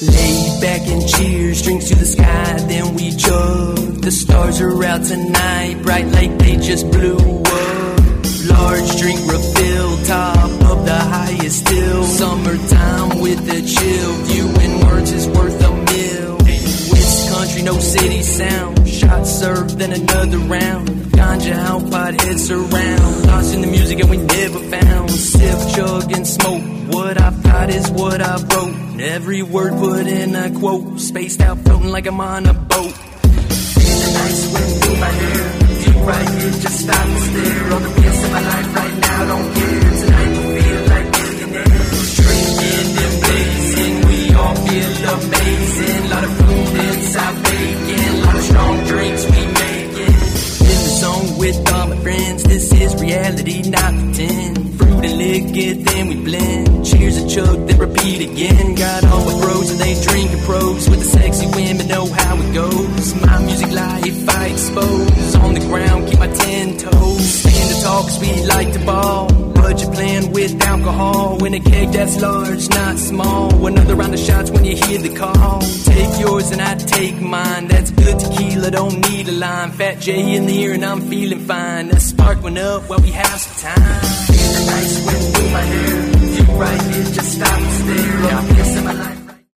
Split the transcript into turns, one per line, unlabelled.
Lay back and cheers, drinks to the sky, then we chug. The stars are out tonight, bright like they just blew up. Large drink refill, top of the highest hill. Summertime with the chill, viewing words is worth a meal. West country, no city sound. Shot served, then another round. Ganja out, pot heads around. Lost in the music and we never found. Sip, chug, and smoke. What I've got is what I wrote. Every word put in a quote. Spaced out, floating like I'm on a boat. Feeling nice, wind through my hair. View right here, just stop and stare. All the wheels in my life right now, don't care. Tonight we feel like millionaires. Drinking and blazing, we all feel amazing. Lot of food inside bacon, lot of strong drinks we making. In the zone with all my friends, this is reality, not pretend. Fruit and liquor, then we blend. Cheers and chug, then repeat again. Got all my bros and they drinking pros. With the sexy women, know how it goes. My music life I expose. On the ground, keep my 10 toes. Stand to talk, cause we like to ball. Budget plan with alcohol. In a keg that's large, not small. Another round of shots when you hear the call. Take yours and I take mine. That's good tequila, don't need a line. Fat J in the ear and I'm feeling fine. The spark went up while we have some time. Feeling nice, wind through my hair. You right here, just stop and stare. All the in my life.